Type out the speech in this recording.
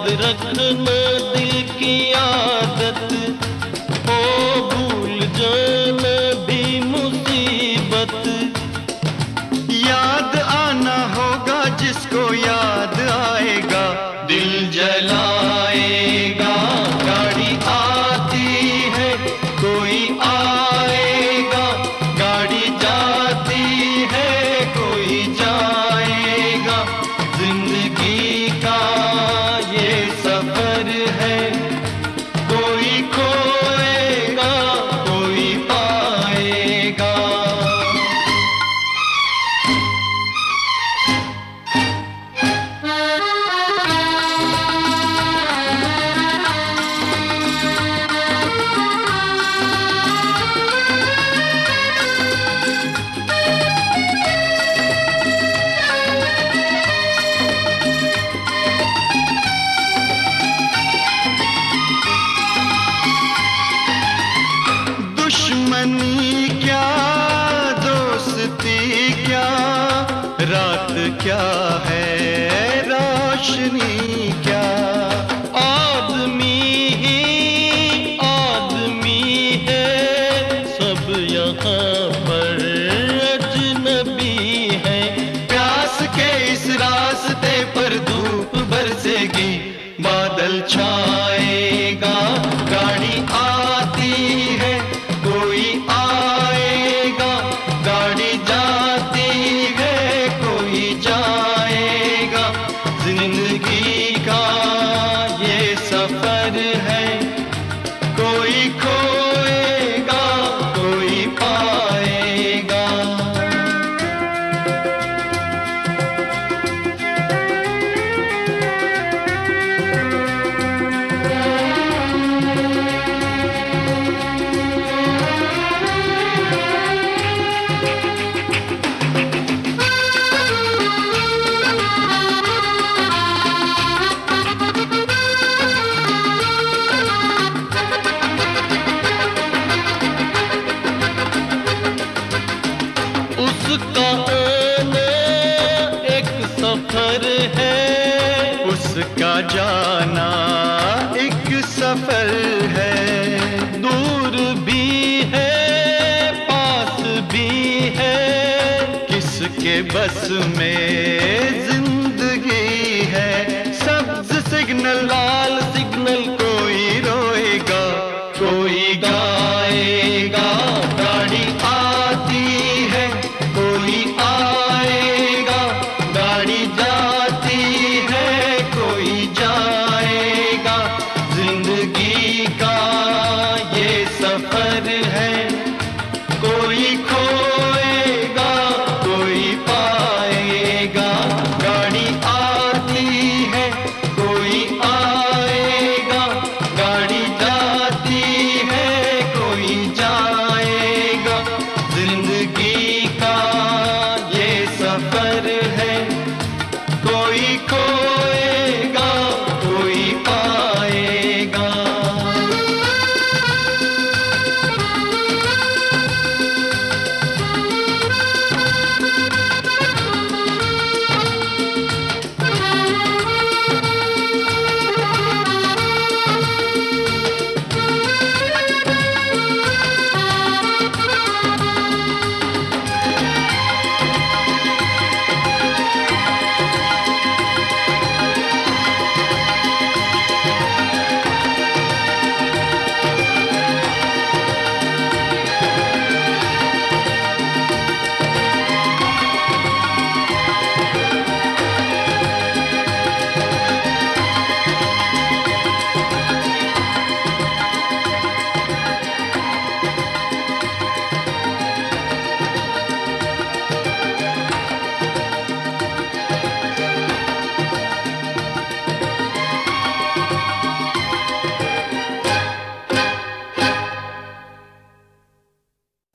याद रखना दिल की आदत, ओ भूल जाना भी मुसीबत। याद आना होगा जिसको याद आएगा, दिल जलाएगा। गाड़ी आती है कोई आएगा, गाड़ी जाती है कोई जाएगा। जिंदगी का ये सफर है, कोई खोएगा कोई पाएगा। दुश्मनी क्या दोस्ती क्या, रात क्या है रोशनी क्या। आदमी ही आदमी है, सब यहाँ पर अजनबी है। प्यास के इस रास्ते पर धूप बरसेगी, बादल छाएगा। गाड़ी आती है कोई आएगा, गाड़ी जाती है कोई जाएगा। जिंदगी का ये सफर है, कोई खोएगा कोई पाएगा। उसका आना एक सफर है, उसका जाना एक सफर है। दूर भी है पास भी है, किसके बस में जिंदगी है। सब्ज सिग्नल लाल सिग्नल कोई रोएगा कोई गा